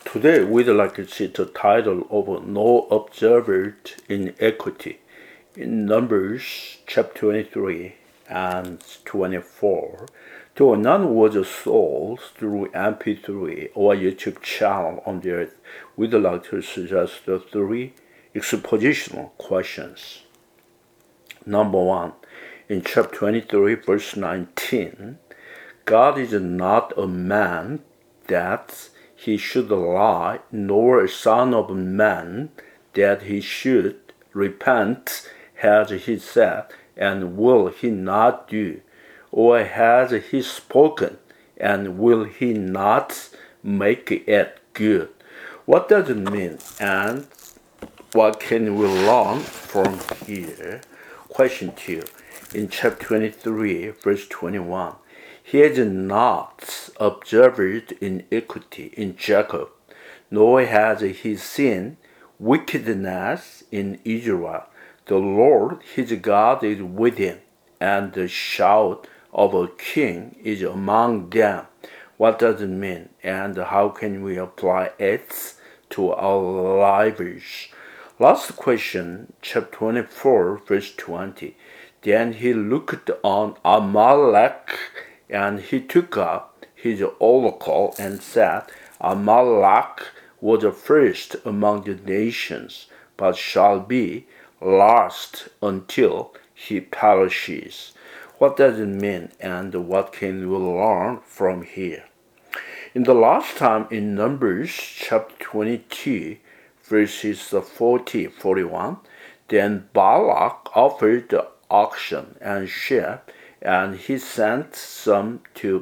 Today, we'd like to see the title of No Observed Iniquity in Numbers chapter 23 and 24. To none was sold through MP3 or YouTube channel on the earth, we'd like to suggest the three expositional questions. Number one, in chapter 23, verse 19, God is not a man that he should lie, nor a son of man that he should repent. Has he said, and will he not do? Or has he spoken, and will he not make it good? What does it mean, and what can we learn from here? Question 2. In chapter 23, verse 21, he has not observed iniquity in Jacob, nor has he seen wickedness in Israel. The Lord his God is with him, and the shout of a king is among them. What does it mean, and how can we apply it to our lives? Last question, chapter 24, verse 20. Then he looked on Amalek, and he took up his oracle and said, Amalek was the first among the nations, but shall be last until he perishes. What does it mean, and what can we learn from here? In the last time in Numbers chapter 22, verses 40-41, then Balak offered the oxen and sheep, and he sent some to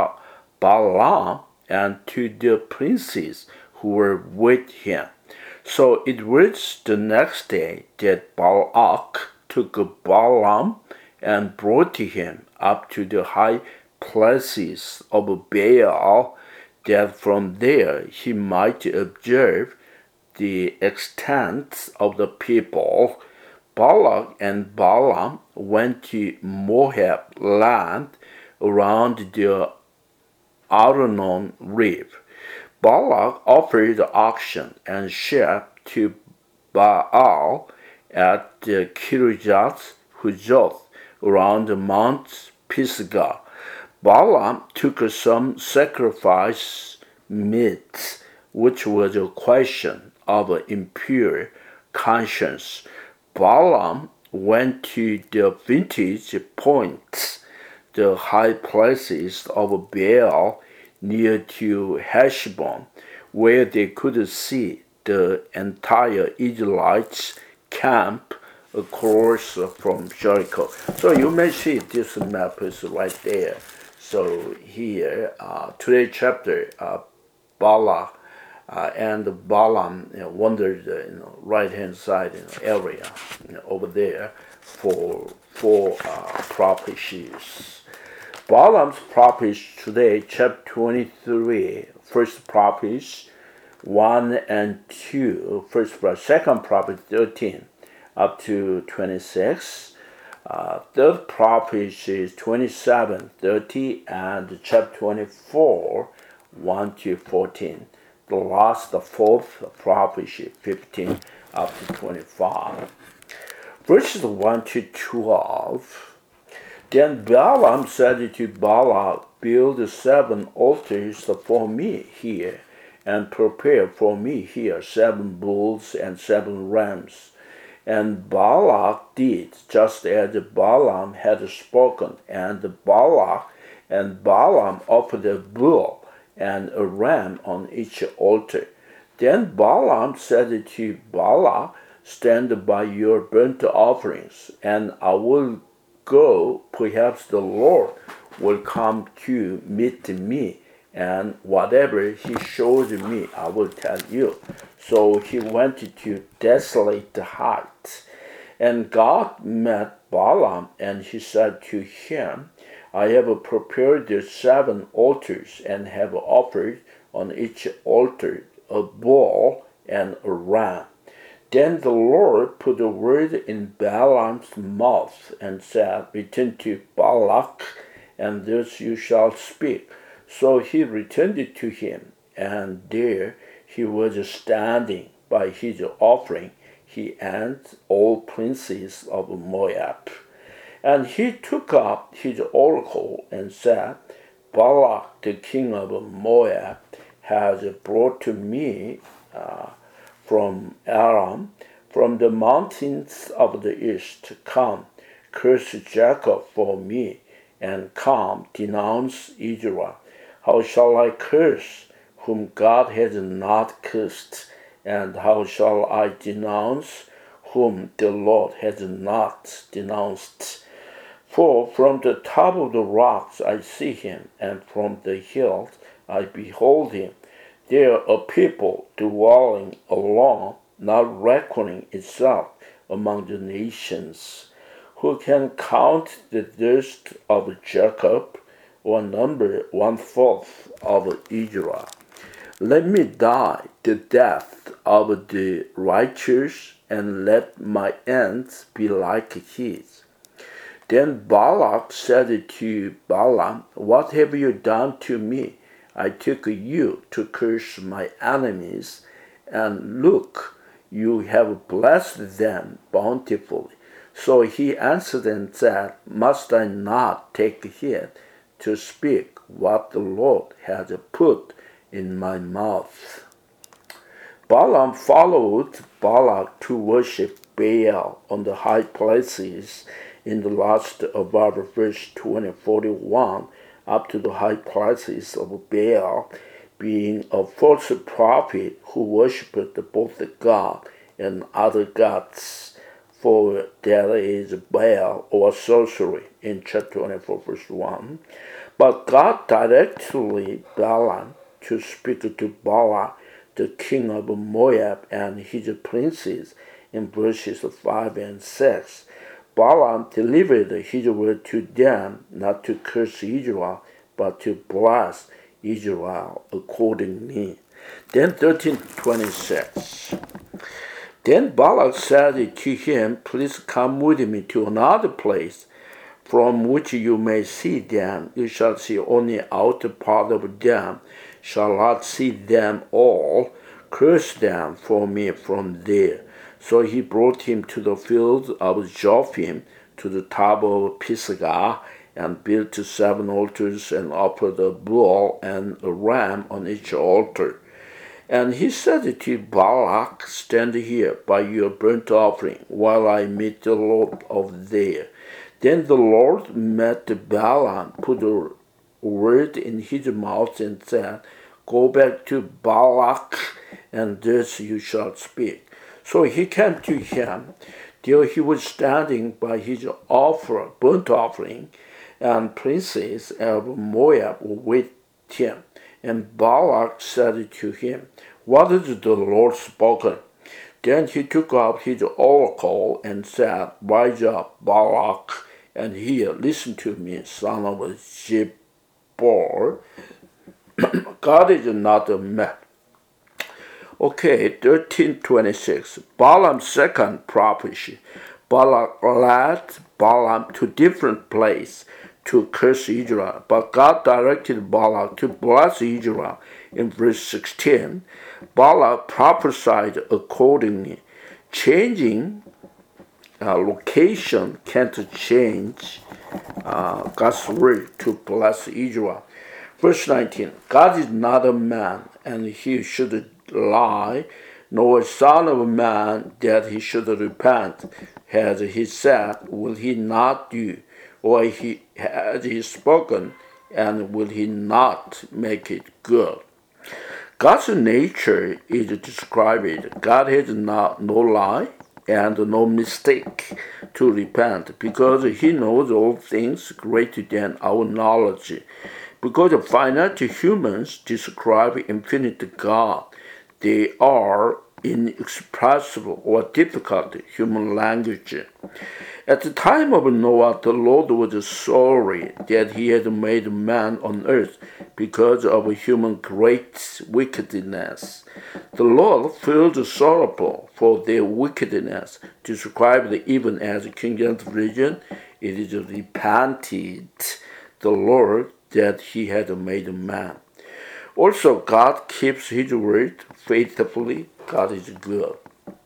Balaam and to the princes who were with him. So it was the next day that Balak took Balaam and brought him up to the high places of Baal, that from there he might observe the extent of the people. Balak and Balaam went to Moab land around the Arnon River. Balak offered oxen and sheep to Baal at the Kirjath Huzoth around Mount Pisgah. Balaam took some sacrifice meat, which was a question of impure conscience. Balaam went to the vantage points, the high places of Baal near to Heshbon, where they could see the entire Israelites camp across from Jericho. So you may see this map is right there. So here, today's chapter, Balak and Balaam wandered right-hand side area over there for prophecies. Balaam's prophecy today, chapter 23, first prophecy 1 and 2, second prophecy 13 up to 26. Third prophecy is 27, 30, and chapter 24, 1 to 14. The last, the fourth prophecy, 15 up to 25. Verses 1 to 12. Then Balaam said to Balak, build 7 altars for me here, and prepare for me here 7 bulls and 7 rams. And Balak did just as Balaam had spoken, and Balak and Balaam offered a bull and a ram on each altar. Then Balaam said to Balak, stand by your burnt offerings, and I will go. Perhaps the Lord will come to meet me, and whatever he shows me, I will tell you. So he went to desolate heights, and God met Balaam, and he said to him, I have prepared the 7 altars, and have offered on each altar a bull and a ram. Then the Lord put a word in Balaam's mouth, and said, return to Balak, and thus you shall speak. So he returned to him, and there he was standing by his offering, he and all princes of Moab. And he took up his oracle and said, Balak the king of Moab has brought to me from Aram, from the mountains of the east. Come, curse Jacob for me, and come, denounce Israel. How shall I curse whom God has not cursed? And how shall I denounce whom the Lord has not denounced? For from the top of the rocks I see him, and from the hills I behold him. There are a people dwelling alone, not reckoning itself among the nations. Who can count the dust of Jacob, or number 1/4 of Israel? Let me die the death of the righteous, and let my ends be like his. Then Balak said to Balaam, What have you done to me? I took you to curse my enemies, and look, you have blessed them bountifully. So he answered and said, Must I not take heed to speak what the Lord has put in my mouth? Balaam followed Balak to worship Baal on the high places in the last above verse 41 up to the high places of Baal, being a false prophet who worshipped both God and other gods, for there is Baal or sorcery in chapter 24 verse 1. But God directly Balaam to speak to Balak, the king of Moab, and his princes in verses 5 and 6. Balaam delivered his word to them not to curse Israel, but to bless Israel accordingly. Then 13:26. Then Balak said to him, Please come with me to another place from which you may see them. You shall see only outer part of them, shall not see them all. Curse them for me from there. So he brought him to the field of Jophim, to the top of Pisgah, and built 7 altars, and offered a bull and a ram on each altar. And he said to Balak, Stand here by your burnt offering, while I meet the Lord of there. Then the Lord met Balaam, put a word in his mouth, and said, Go back to Balak, and thus you shall speak. So he came to him. There he was standing by his burnt offering, and princes of Moab were with him. And Balak said to him, What has the Lord spoken? Then he took up his oracle and said, Rise up, Balak, and hear, listen to me, son of Zippor. God is not a man. Okay, 13:26. Balaam's second prophecy. Balak led Balaam to different place to curse Israel, but God directed Balak to bless Israel. In verse 16, Balak prophesied accordingly. Changing location can't change God's word to bless Israel. Verse 19, God is not a man, and he should lie, nor a son of a man that he should repent. Has he said, will he not do? Or has he spoken, and will he not make it good? God's nature is described. God has no lie and no mistake to repent, because he knows all things greater than our knowledge. Because finite humans describe infinite God, they are inexpressible or difficult human language. At the time of Noah, the Lord was sorry that he had made man on earth because of human great wickedness. The Lord felt sorrowful for their wickedness, described even as King James Version. It is repented the Lord that he had made man. Also, God keeps his word faithfully. God is good.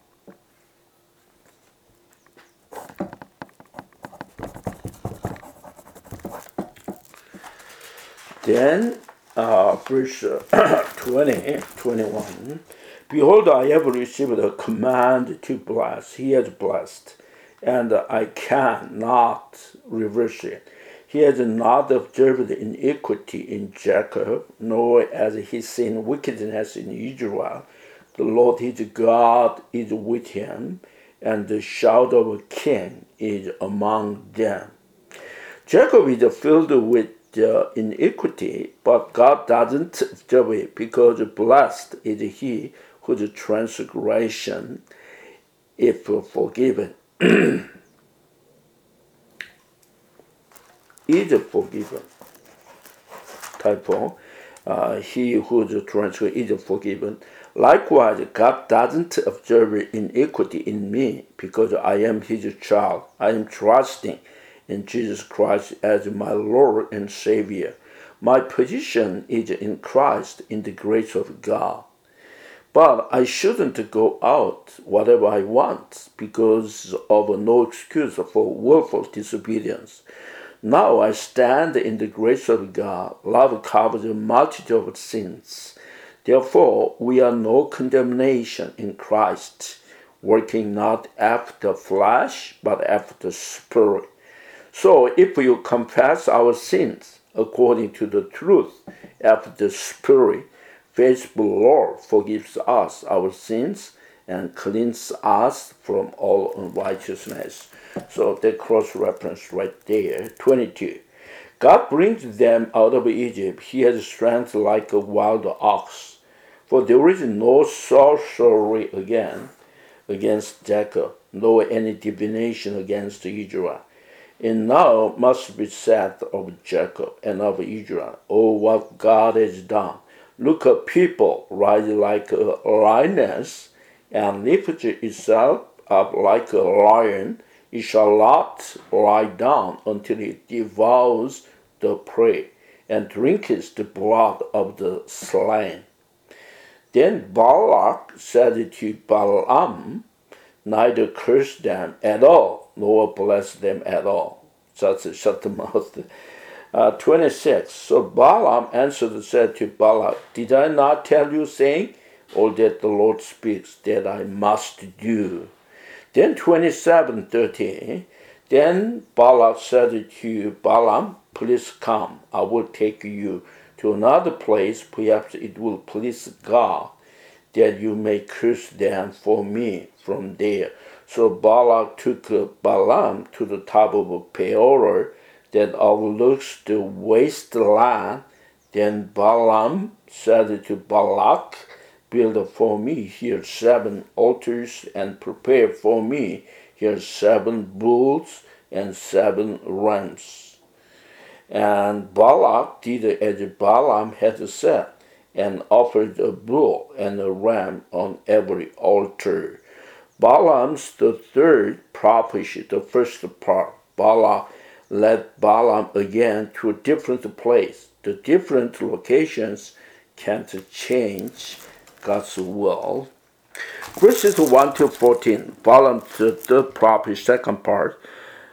Then, verse 20, 21. Behold, I have received a command to bless. He has blessed, and I cannot reverse it. He has not observed iniquity in Jacob, nor has he seen wickedness in Israel. The Lord his God is with him, and the shout of a king is among them. Jacob is filled with iniquity, but God doesn't observe it, because blessed is he whose transgression is forgiven. Is forgiven. Typo. He whose transgression is forgiven. Likewise, God doesn't observe iniquity in me, because I am his child. I am trusting in Jesus Christ as my Lord and Savior. My position is in Christ, in the grace of God. But I shouldn't go out whatever I want, because of no excuse for willful disobedience. Now I stand in the grace of God. Love covers a multitude of sins. Therefore, we are no condemnation in Christ, working not after flesh, but after spirit. So if you confess our sins according to the truth after the Spirit, faithful Lord forgives us our sins and cleanses us from all unrighteousness. So that cross-reference right there, 22. God brings them out of Egypt. He has strength like a wild ox. For there is no sorcery against Jacob, nor any divination against Israel. And now must be said of Jacob and of Israel, oh, what God has done. Look, a people rise like a lioness and lift itself up like a lion. It shall not lie down until it devours the prey and drinketh the blood of the slain. Then Balak said to Balaam, neither curse them at all, nor bless them at all. Just shut the mouth. 26. So Balaam answered and said to Balak, did I not tell you, saying, all that the Lord speaks, that I must do? Then 27:30. Then Balak said to Balaam, please come, I will take you to another place, perhaps it will please God, that you may curse them for me from there. So Balak took Balaam to the top of Peor that overlooks the wasteland. Then Balaam said to Balak, build for me here 7 altars, and prepare for me here 7 bulls and 7 rams. And Balak did as Balaam had said, and offered a bull and a ram on every altar. Balaam's the third prophecy, the first part. Balak led Balaam again to a different place. The different locations can't change God's will. Verses 1 to 14. Balaam, the third prophecy, second part.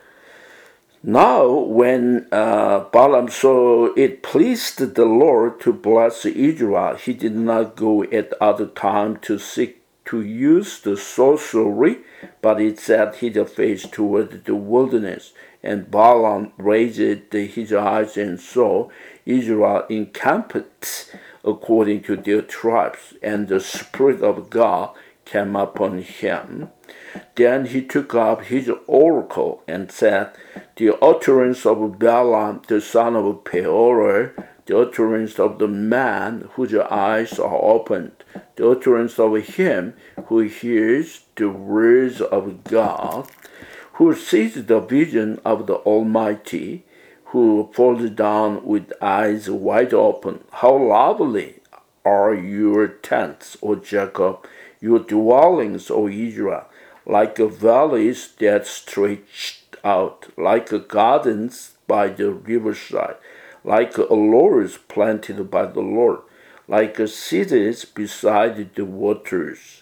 Now, when Balaam saw it pleased the Lord to bless Israel, he did not go at other time to seek to use the sorcery, but he set his face toward the wilderness. And Balaam raised his eyes and saw Israel encamped according to their tribes, and the Spirit of God came upon him. Then he took up his oracle and said, the utterance of Balaam the son of Peor, the utterance of the man whose eyes are opened, the utterance of him who hears the words of God, who sees the vision of the Almighty, who falls down with eyes wide open. How lovely are your tents, O Jacob, your dwellings, O Israel, like valleys that stretch out, like gardens by the riverside, like aloes planted by the Lord, like cities beside the waters.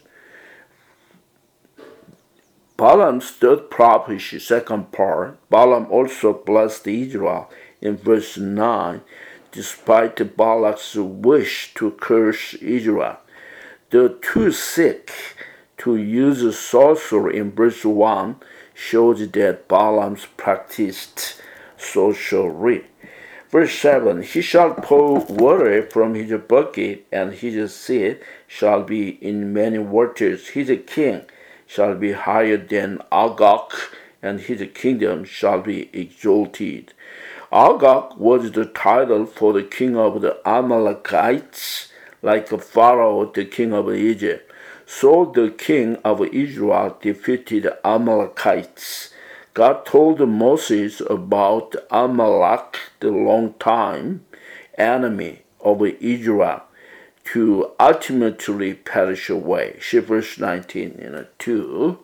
Balaam's third prophecy, second part, Balaam also blessed Israel in verse 9, despite Balak's wish to curse Israel. The too sick to use sorcery in verse 1 shows that Balaam practiced sorcery. Verse 7, he shall pour water from his bucket, and his seat shall be in many waters. His king shall be higher than Agag, and his kingdom shall be exalted. Agag was the title for the king of the Amalekites, like Pharaoh, the king of Egypt. So the king of Israel defeated the Amalekites. God told Moses about Amalek, the long-time enemy of Israel, to ultimately perish away. See verse 19 in 2.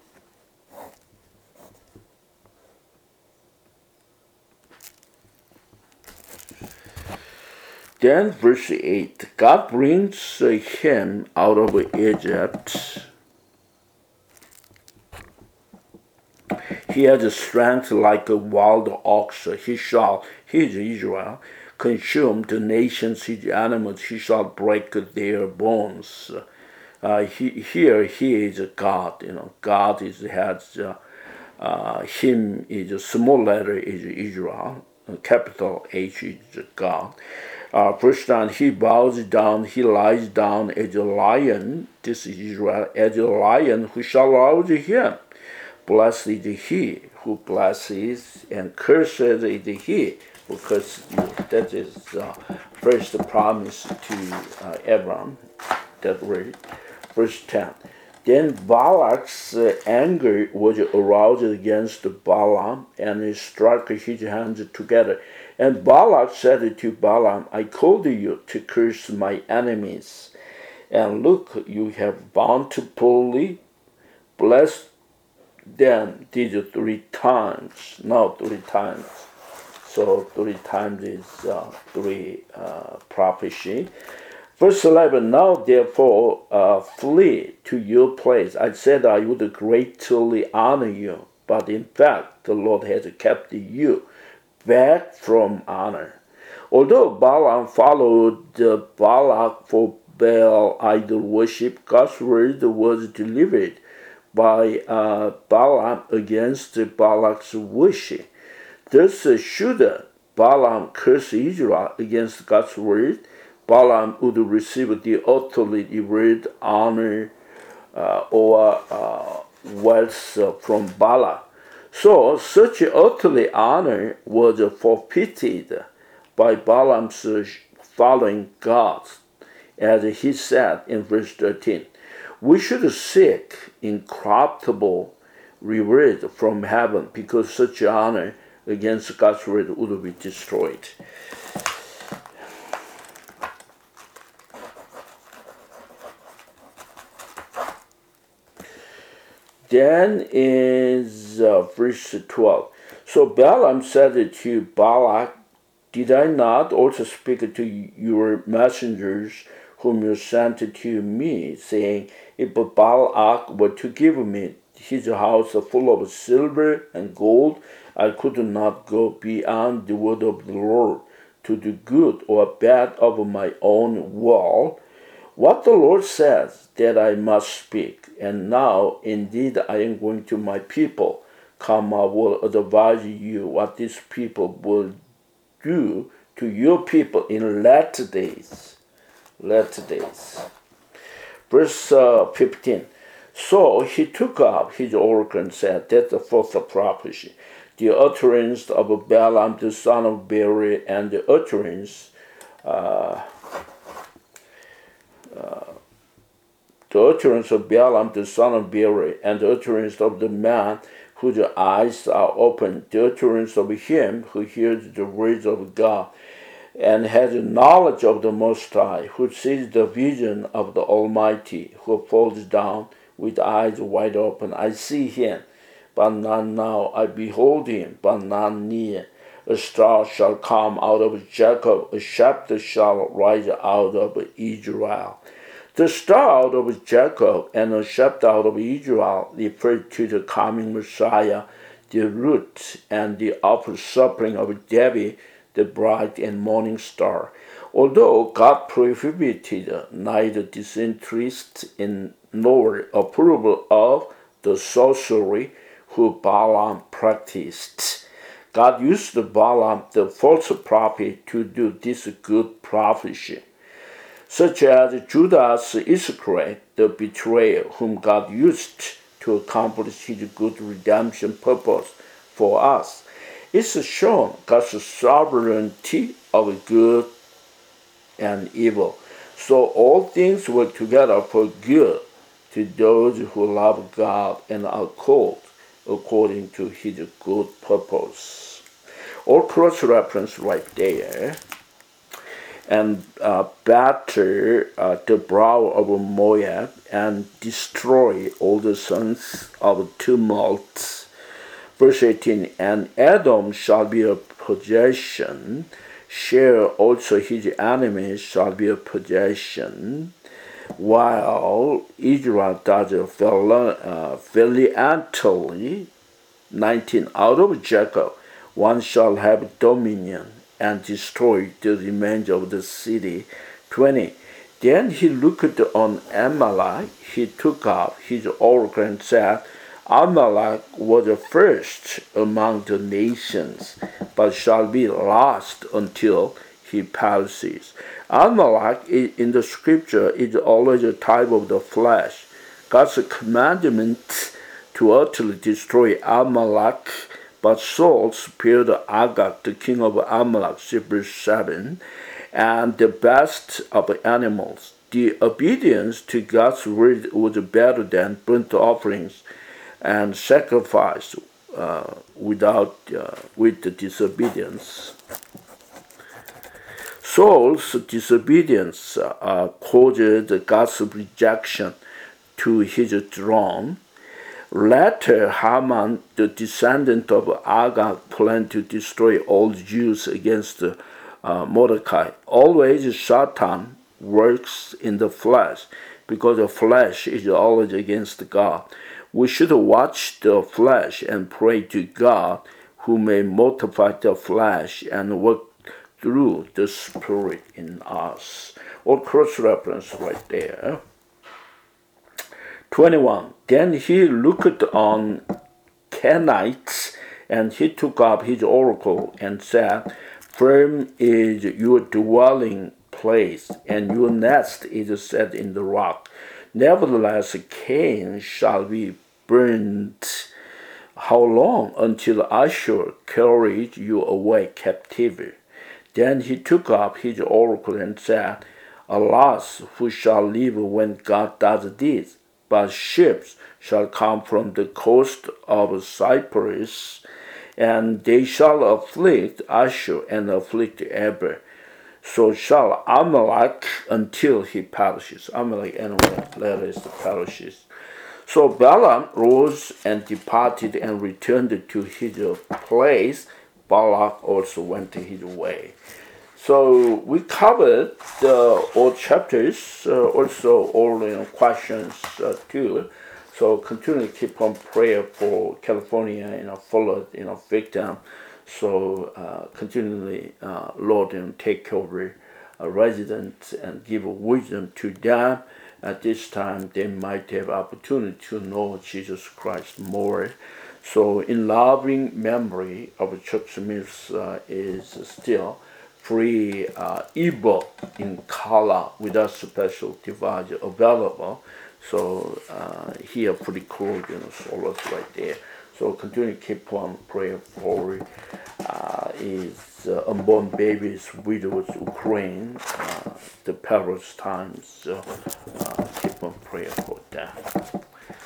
Then verse 8, God brings him out of Egypt. He has strength like a wild ox. He shall, Israel, consume the nations, his animals. He shall break their bones. Here he is God. God has him is a small letter is Israel. Capital H is God. Verse 9, he bows down, he lies down as a lion. This is Israel, as a lion who shall rouse him. Blessed is he who blesses, and cursed is he who curses you. That is first promise to Abraham. That word. Verse 10. Then Balak's anger was aroused against Balaam, and he struck his hands together. And Balak said to Balaam, I called you to curse my enemies, and look, you have bountifully blessed them these 3 times. Now 3 times. So 3 times is 3 prophecy. Verse 11, now therefore flee to your place. I said I would greatly honor you, but in fact the Lord has kept you back from honor. Although Balaam followed Balak for Baal idol worship, God's word was delivered by Balaam against Balak's wish. Thus should Balaam curse Israel against God's word, Balaam would receive the utterly word honor or wealth from Balak. So such utterly honor was forfeited by Balaam's following God, as he said in verse 13. We should seek incorruptible reward from heaven, because such honor against God's word would be destroyed. Then is verse 12. So Balaam said to Balak, did I not also speak to your messengers whom you sent to me, saying, if Balak were to give me his house full of silver and gold, I could not go beyond the word of the Lord to do good or bad of my own will. What the Lord says, that I must speak. And now, indeed, I am going to my people. Come, I will advise you what these people will do to your people in latter days. Latter days. Verse 15. So he took up his oracle and said, that's the fourth prophecy, the utterance of Balaam the son of Beor, and the utterance of Balaam the son of Beor, and the utterance of the man whose eyes are open, the utterance of him who hears the words of God, and has knowledge of the Most High, who sees the vision of the Almighty, who falls down with eyes wide open. I see him, but not now. I behold him, but not near. A star shall come out of Jacob, a shepherd shall rise out of Israel. The star out of Jacob and a shepherd out of Israel refer to the coming Messiah, the root and the offspring of David, the bright and morning star. Although God prohibited neither disinterest in nor approval of the sorcery who Balaam practiced, God used Balaam, the false prophet, to do this good prophecy, such as Judas Iscariot, the betrayer, whom God used to accomplish his good redemption purpose for us. It's shown God's sovereignty of good and evil. So all things work together for good to those who love God and are called according to his good purpose. All cross-reference right there. And batter the brow of Moab and destroy all the sons of tumult. Verse 18, and Edom shall be a possession, Seir also his enemies shall be a possession, while Israel does valiantly. 19, out of Jacob one shall have dominion and destroy the remainder of the city. 20, then he looked on Amalek, he took up his oracle and said, Amalek was the first among the nations, but shall be last until he perishes. Amalek in the scripture is always a type of the flesh. God's commandment to utterly destroy Amalek, but Saul spared Agag, the king of Amalek, verse 7, and the best of animals. The obedience to God's word was better than burnt offerings and sacrifice with the disobedience. Saul's disobedience caused God's rejection to his throne. Later, Haman, the descendant of Agag, planned to destroy all Jews against Mordecai. Always Satan works in the flesh, because the flesh is always against God. We should watch the flesh and pray to God, who may mortify the flesh and work through the Spirit in us. Or cross-reference right there. 21. Then he looked on Canaanites, and he took up his oracle and said, Firm is your dwelling place, and your nest is set in the rock. Nevertheless, Cain shall be burned. How long? Until Ashur carried you away captive. Then he took up his oracle and said, Alas, who shall live when God does this? But ships shall come from the coast of Cyprus, and they shall afflict Ashur and afflict Eber. So shall Amalek until he perishes. Amalek anyway, that is perishes. So Balaam rose and departed and returned to his place. Balak also went his way. So we covered all chapters, also all questions too. So continue to keep on prayer for California, followed, victim. So continually, Lord, take over residents and give wisdom to them. At this time, they might have opportunity to know Jesus Christ more. So in loving memory of Chuck Smith is still free ebook in color without special device available. So here pretty cool, solos right there. So continue to keep on praying for is unborn babies, widows, Ukraine, the perilous times. Keep on praying for that.